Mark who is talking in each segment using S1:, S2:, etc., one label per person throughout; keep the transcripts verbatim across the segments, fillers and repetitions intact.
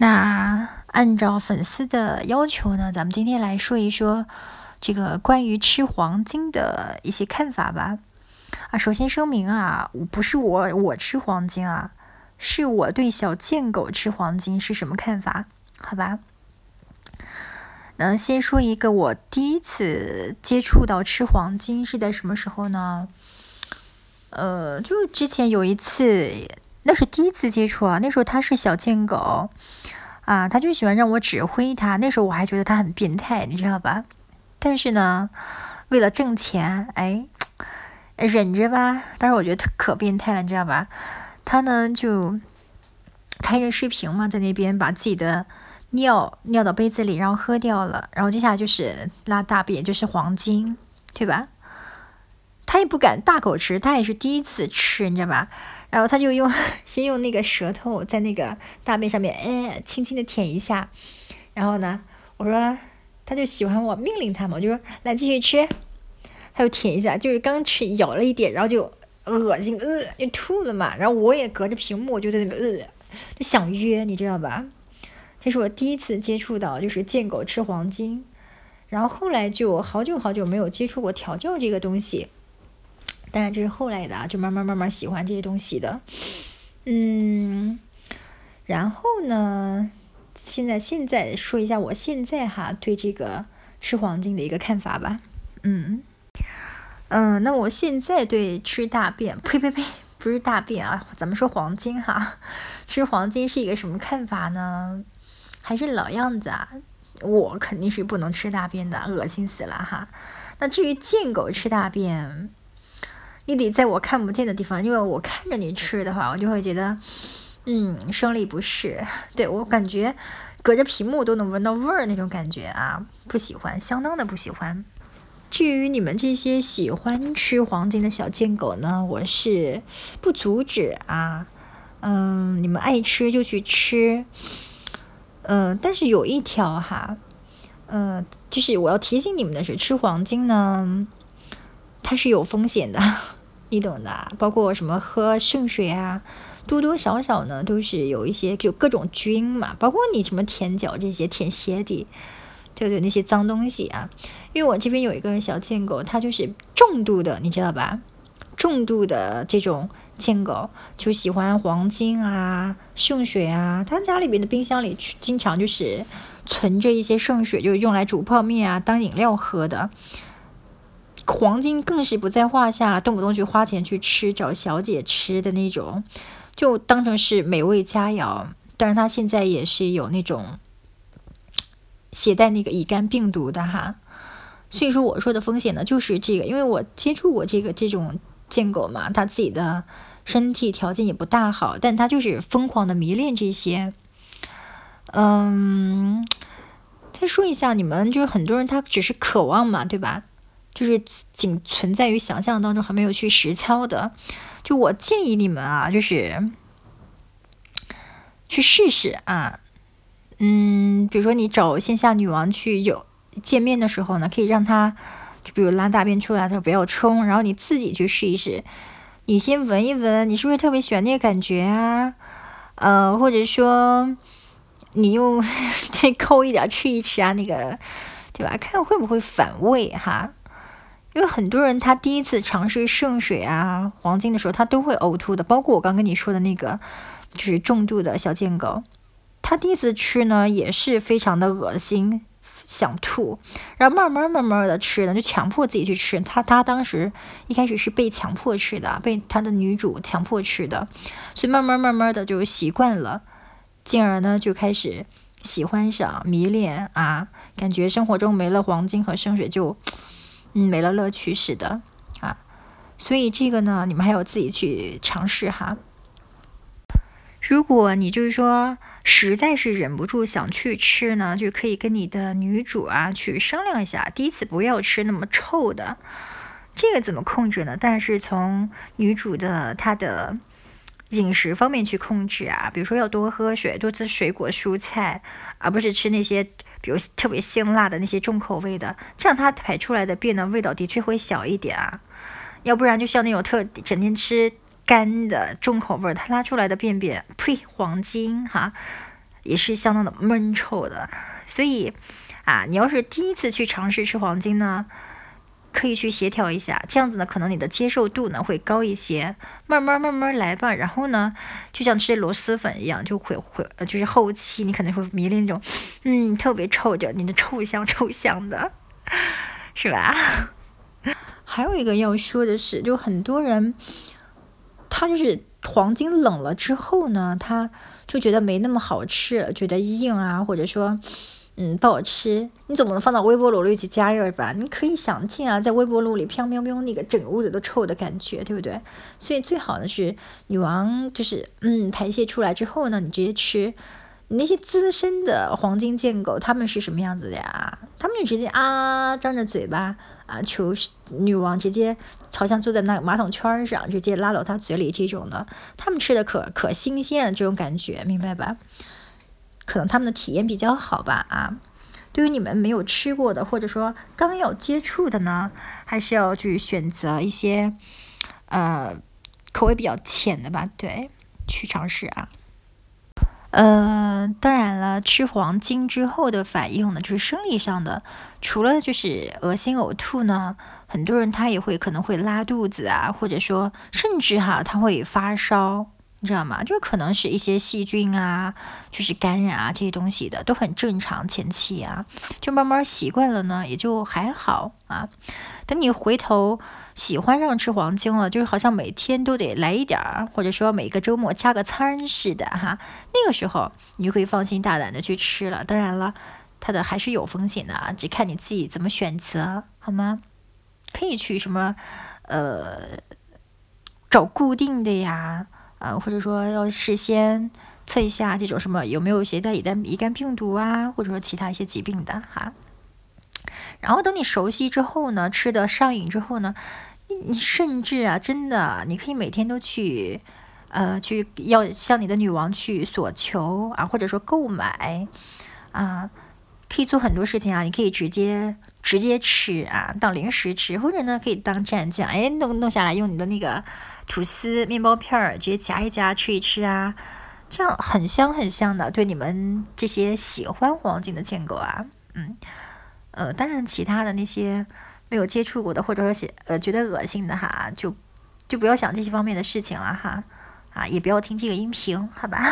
S1: 那按照粉丝的要求呢，咱们今天来说一说这个关于吃黄金的一些看法吧。啊，首先声明啊，不是我我吃黄金啊，是我对小贱狗吃黄金是什么看法？好吧。那先说一个我第一次接触到吃黄金是在什么时候呢？呃，就之前有一次，那是第一次接触啊，那时候它是小贱狗。啊，他就喜欢让我指挥他，那时候我还觉得他很变态，你知道吧？但是呢，为了挣钱，哎，忍着吧。但是我觉得他可变态了，你知道吧？他呢就开着视频嘛，在那边把自己的尿尿到杯子里，然后喝掉了，然后接下来就是拉大便，就是黄金，对吧？他也不敢大口吃，他也是第一次吃，你知道吧？然后他就用先用那个舌头在那个大便上面，哎，轻轻的舔一下。然后呢，我说他就喜欢我命令他嘛，我就说来继续吃。他就舔一下，就是刚吃咬了一点，然后就恶心，呃，就吐了嘛。然后我也隔着屏幕就在那个呃，就想约，你知道吧？这是我第一次接触到就是贱狗吃黄金。然后后来就好久好久没有接触过调教这个东西。当然这是后来的啊，就慢慢慢慢喜欢这些东西的。嗯，然后呢，现在现在说一下我现在哈对这个吃黄金的一个看法吧。嗯嗯，那我现在对吃大便，呸呸呸，不是大便啊，咱们说黄金哈，吃黄金是一个什么看法呢？还是老样子啊，我肯定是不能吃大便的，恶心死了哈。那至于贱狗吃大便，你得在我看不见的地方，因为我看着你吃的话，我就会觉得，嗯，生理不适。对，我感觉隔着屏幕都能闻到味儿那种感觉啊，不喜欢，相当的不喜欢。至于你们这些喜欢吃黄金的小贱狗呢，我是不阻止啊，嗯，你们爱吃就去吃，嗯，但是有一条哈，嗯，就是我要提醒你们的是，吃黄金呢，它是有风险的。你懂的，包括什么喝圣水啊，多多少少呢都是有一些就各种菌嘛，包括你什么舔脚这些舔鞋底，对不对？那些脏东西啊。因为我这边有一个小贱狗，它就是重度的，你知道吧？重度的这种贱狗就喜欢黄金啊、圣水啊，它家里边的冰箱里经常就是存着一些圣水，就是用来煮泡面啊、当饮料喝的。黄金更是不在话下，动不动就花钱去吃，找小姐吃的那种，就当成是美味佳肴。但是他现在也是有那种携带那个乙肝病毒的哈，所以说我说的风险呢，就是这个，因为我接触过这个这种贱狗嘛，他自己的身体条件也不大好，但他就是疯狂的迷恋这些。嗯，再说一下，你们就是很多人他只是渴望嘛，对吧？就是仅存在于想象当中，还没有去实操的。就我建议你们啊，就是去试试啊。嗯，比如说你找线下女王去有见面的时候呢，可以让她就比如拉大便出来，她不要冲，然后你自己去试一试。你先闻一闻，你是不是特别喜欢那个感觉啊？呃，或者说你用这抠一点吃一吃啊，那个对吧？看会不会反胃哈？因为很多人他第一次尝试圣水啊、黄金的时候，他都会呕吐的，包括我刚跟你说的那个，就是重度的小贱狗，他第一次吃呢也是非常的恶心，想吐，然后慢慢慢慢的吃呢，就强迫自己去吃。他他当时一开始是被强迫吃的，被他的女主强迫吃的，所以慢慢慢慢的就习惯了，进而呢就开始喜欢上、迷恋啊，感觉生活中没了黄金和圣水就。嗯，没了乐趣似的啊，所以这个呢，你们还要自己去尝试哈。如果你就是说实在是忍不住想去吃呢，就可以跟你的女主啊去商量一下，第一次不要吃那么臭的。这个怎么控制呢？但是从女主的她的饮食方面去控制啊，比如说要多喝水，多吃水果蔬菜，而不是吃那些比如特别辛辣的那些重口味的，这样它排出来的便的味道的确会小一点啊。要不然就像那种特整天吃干的重口味，它拉出来的便便，呸，黄金哈， 也是相当的闷臭的。所以啊，你要是第一次去尝试吃黄金呢，可以去协调一下，这样子呢，可能你的接受度呢会高一些，慢慢慢慢来吧。然后呢，就像吃螺蛳粉一样，就会会就是后期你可能会迷恋那种，嗯，特别臭的，你的臭香臭香的，是吧？还有一个要说的是，就很多人他就是黄金冷了之后呢，他就觉得没那么好吃了，觉得硬啊，或者说。嗯，不好吃，你总不能放到微波炉里去加热吧？你可以想见啊，在微波炉里飘飘飘那个整个屋子都臭的感觉，对不对？所以最好的是女王就是嗯排泄出来之后呢，你直接吃。你那些资深的黄金贱狗，他们是什么样子的呀？他们就直接啊张着嘴巴啊求女王直接好像坐在那个马桶圈上，直接拉到他嘴里这种的，他们吃的可可新鲜了，这种感觉明白吧？可能他们的体验比较好吧啊，对于你们没有吃过的，或者说刚要接触的呢，还是要去选择一些呃口味比较浅的吧，对，去尝试啊。呃，当然了，吃黄金之后的反应呢，就是生理上的，除了就是恶心呕吐呢，很多人他也会可能会拉肚子啊，或者说甚至哈他会发烧。你知道吗？就可能是一些细菌啊，就是感染啊这些东西的都很正常，前期啊，就慢慢习惯了呢，也就还好啊。等你回头喜欢上吃黄金了，就是好像每天都得来一点儿，或者说每个周末加个餐似的哈，那个时候你就可以放心大胆的去吃了。当然了，它的还是有风险的啊，只看你自己怎么选择，好吗？可以去什么呃找固定的呀。呃，或者说要事先测一下这种什么有没有携带乙肝乙肝病毒啊，或者说其他一些疾病的哈。然后等你熟悉之后呢，吃的上瘾之后呢，你你甚至啊，真的你可以每天都去，呃，去要向你的女王去索求啊，或者说购买啊，可以做很多事情啊，你可以直接直接吃啊，当零食吃，或者呢可以当蘸酱，哎，弄弄下来用你的那个。吐司、面包片儿，直接夹一夹吃一吃啊，这样很香很香的。对你们这些喜欢黄金的贱狗啊，嗯，呃，当然其他的那些没有接触过的，或者说呃觉得恶心的哈，就就不要想这些方面的事情了哈，啊，也不要听这个音频，好吧？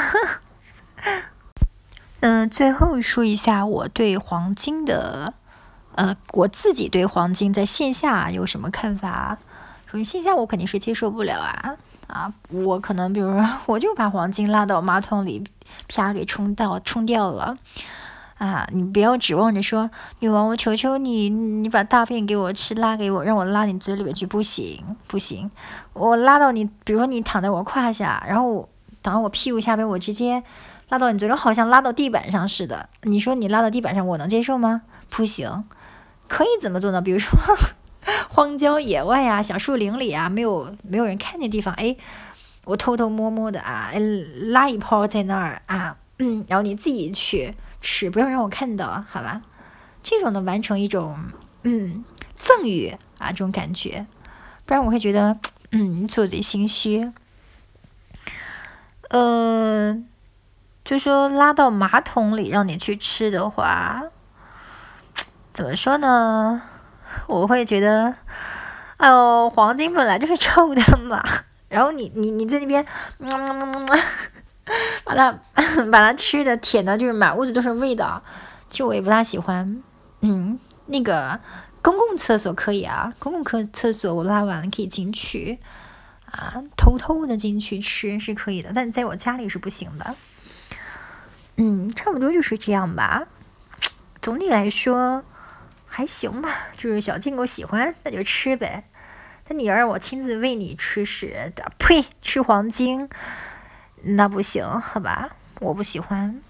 S1: 嗯、呃，最后说一下我对黄金的，呃，我自己对黄金在线下有什么看法？首先线下我肯定是接受不了啊啊！我可能比如说，我就把黄金拉到马桶里，啪给冲到冲掉了啊！你不要指望着说女王，我求求你，你把大便给我吃，拉给我，让我拉你嘴里面去，不行不行！我拉到你，比如说你躺在我胯下，然后躺在我屁股下边，我直接拉到你嘴里，好像拉到地板上似的。你说你拉到地板上，我能接受吗？不行。可以怎么做呢？比如说。荒郊野外啊，小树林里啊，没有没有人看见地方，哎，我偷偷摸摸的啊，拉一泡在那儿啊，嗯，然后你自己去吃，不要让我看到，好吧？这种呢，完成一种嗯赠予啊，这种感觉，不然我会觉得嗯做贼心虚。呃，就说拉到马桶里让你去吃的话，怎么说呢？我会觉得，哎呦，黄金本来就是臭的嘛，然后你你你在那边，嗯，把它把它吃的舔的，就是满屋子都是味道，其实我也不大喜欢。嗯，那个公共厕所可以啊，公共厕厕所我拉完了可以进去啊，偷偷的进去吃是可以的，但在我家里是不行的。嗯，差不多就是这样吧。总体来说。还行吧，就是小贱狗喜欢那就吃呗。但你要让我亲自喂你吃屎的，呸！吃黄金那不行，好吧？我不喜欢。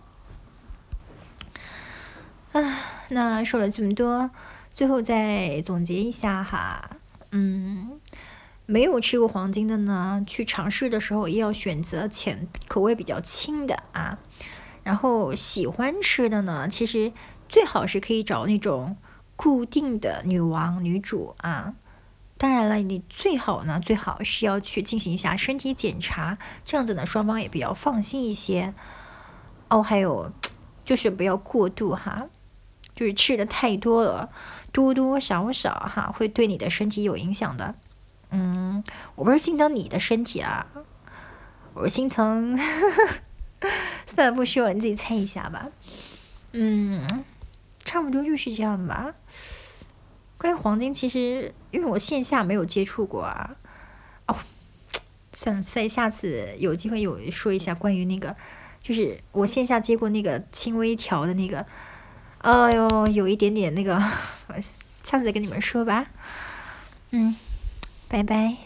S1: 啊，那说了这么多，最后再总结一下哈。嗯，没有吃过黄金的呢，去尝试的时候也要选择浅口味比较轻的啊。然后喜欢吃的呢，其实。最好是可以找那种固定的女王、女主啊。当然了，你最好呢，最好是要去进行一下身体检查，这样子呢，双方也比较放心一些。 哦，还有就是不要过度哈，就是吃的太多了，多多少少哈会对你的身体有影响的。嗯，我不是心疼你的身体啊，我心疼，算了，不说了，你自己猜一下吧。嗯，差不多就是这样吧。关于黄金，其实因为我线下没有接触过啊。哦，算了，在下次有机会有说一下关于那个，就是我线下接过那个轻微调的那个，哎呦，有一点点那个，下次再跟你们说吧。嗯，拜拜。